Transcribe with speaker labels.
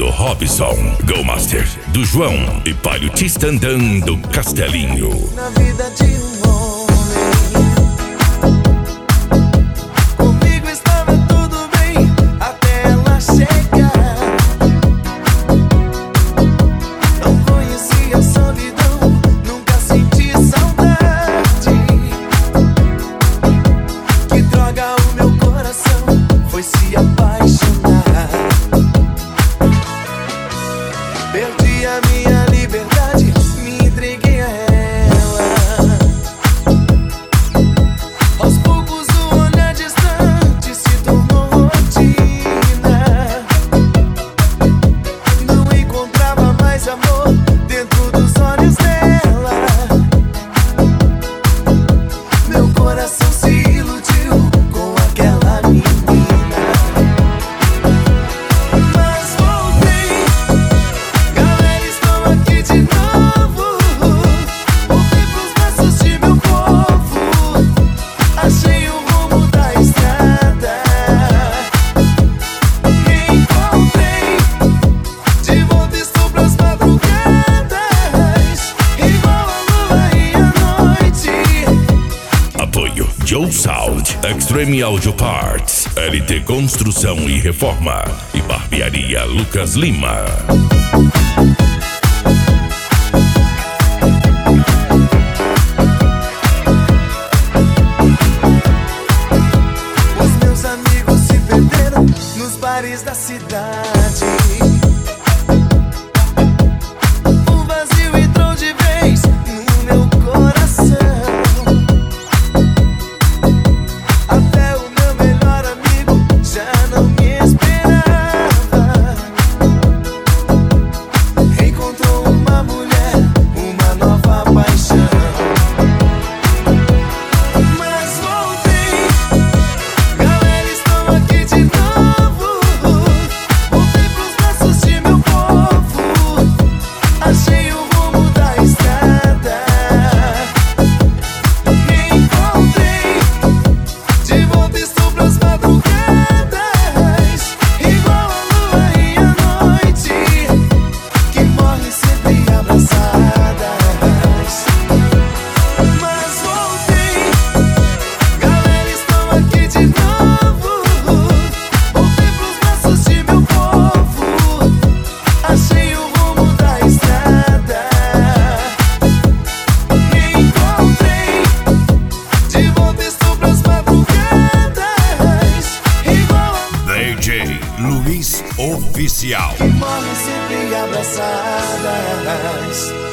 Speaker 1: do Robson, Go Master, do João e Palio Tistandã do Castelinho.
Speaker 2: Na vida de um homem, comigo estava tudo bem até ela chegar. Não conhecia a solidão, nunca senti saudade. Que droga, o meu coração foi se apaixonar. Perdi a minha liberdade, me entreguei a ela. Aos poucos o olhar distante se tornou rotina. Não encontrava mais amor dentro dos olhos dela. Meu coração se iludiu com aquela menina. Mas voltei, galera, estou aqui de novo. Voltei pros braços de meu povo. Achei o rumo da estrada. Encontrei, de volta estou pras madrugadas, igual a lua e a noite.
Speaker 1: Apoio Joe Sound, Extreme Audio Parts, LT Construção e Reforma e Barbearia Lucas Lima.
Speaker 2: Os meus amigos se perderam nos bares da cidade. Um vazio entrou de vez no meu coração. Até o meu melhor amigo já não me esperava. Encontrou uma mulher, uma nova paixão. Mas voltei, galera, estou aqui de novo. Voltei pros braços de meu povo. Achei o rumo da estrada. Encontrei, de volta estou pras madrugadas, igual a lua e a noite, que morre sempre abraçadas. Mas voltei, galera, estou aqui de novo. Voltei pros braços de meu povo. Achei o rumo da estrada. Encontrei, de volta estou pras madrugadas, igual a
Speaker 1: DJ Luiz Oficial.
Speaker 2: que morre sempre abraçadas.